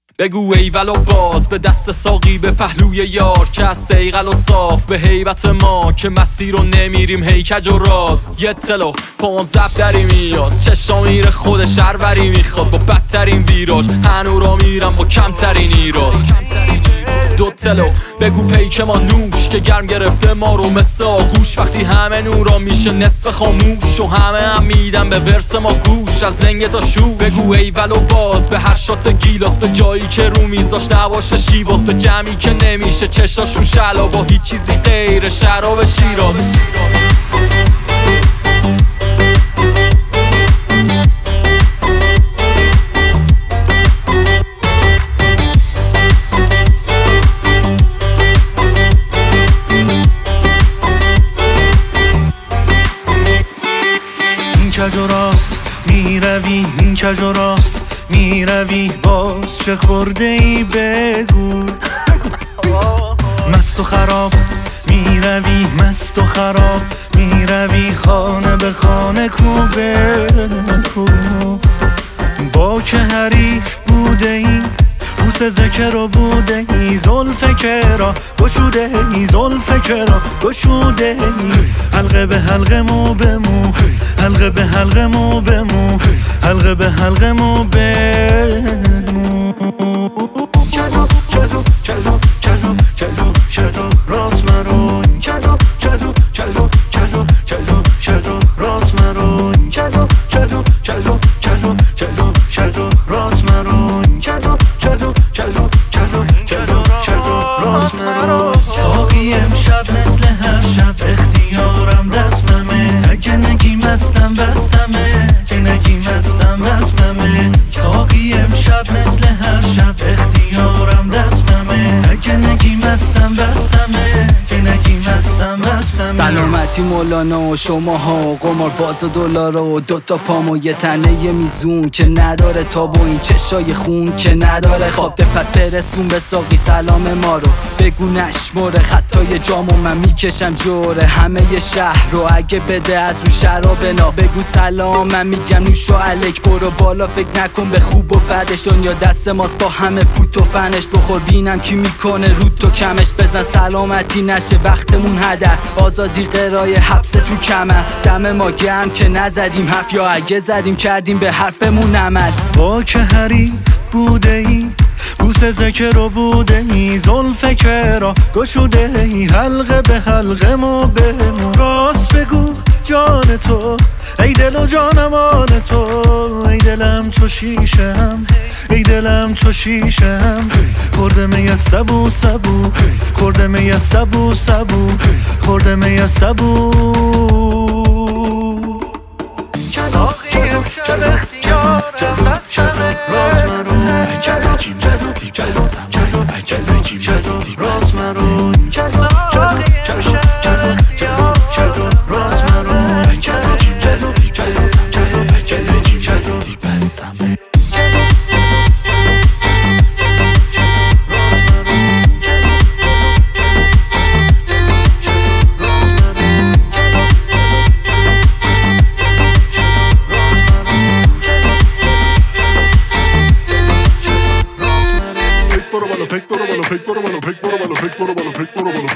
بگو ایول و باز به دست ساقی به پهلوی یار که از سیغل و صاف به هیبت ما که مسیر رو نمیریم هیکج و راست. یه تلو پام زب دری میاد چشا میره خود شهروری میخواد با بدترین ویراج هنو را میرم با کمترین ایراد. دو تلو بگو پیک ما نوش که گرم گرفته ما رو مثل آغوش وقتی همه نورا میشه نصف خاموش و همه هم میدن به ورس ما گوش از لنگ تا شوش. بگو ایول و باز به هر شات گیلاس به جایی که رو میزاش نباشه شیواز به جمعی که نمیشه چشاشون شلا با هیچ چیزی غیر شراب شیراز. کج و راست میروی این کج و راست میروی باز چه خورده ای بگو. مست و خراب میروی مست و خراب میروی خانه به خانه کو بگو. با که حریف بوده ای بوس ذکر و بوده ای زلف کرا گشوده ای زلف کرا گشوده ای حلقه به حلقه مو به مو حلقه به حلقه مو به مو حلقه به حلقه مو به مو. کجو کجو کجو کجو کجو کجو راست مرو کجو کجو کجو کجو کجو کجو راست مرو کجو کجو کجو کجو کجو کجو راست مرو کجو کجو کجو کجو کجو کجو راست مرو. ساقی امشب مثل هر شب اختیارم دستمه اگه نگی مستم بستمه که نگی مستم بستمه. ساقی امشب مثل هر شب اختیارم دستمه اگه نگی مستم بستمه که نگی مستم بستمه. سلامتی مولانا و شماها قمار باز و دلار و دوتا پام و یه تنه یه میزون که نداره تاب و این چشای خون که نداره خواب ده پس برسون به ساقی سلام ما رو بگو نشمره خطای جامو من میکشم جوره همه ی شهر رو اگه بده از اون شراب نا بگو سلام من میگم نوشو الک برو بالا فکر نکن به خوب و بدش دنیا دست ماست با همه فوت و فنش بخور بینم کی میکنه رود تو کمش بزن سلامتی نشه وقتمون هدر آزادی قرای حبس تو کمر دم ما گرم که نزدیم حرف یا اگه زدیم کردیم به حرفمون عمل. با که حریف بوده ای بوس ذکر و بوده ای زلف کرا گشوده ای حلقه به حلقه مو به مو. راست بگو جان تو ای دل و جانمان تو ای دلم چو شیشم ای دلم چو شیشم خورده می سبو سبو خورده می سبو سبو خورده می سبو. ساقی امشب اختیارم دستمه راست مرو اگه نگیم بستی بستم اگه نگیم بستی راست مرو. ساقی امشب اختیارم راست مرو اگه نگیم بستی بستم اگه نگیم بستی بستم. Pick,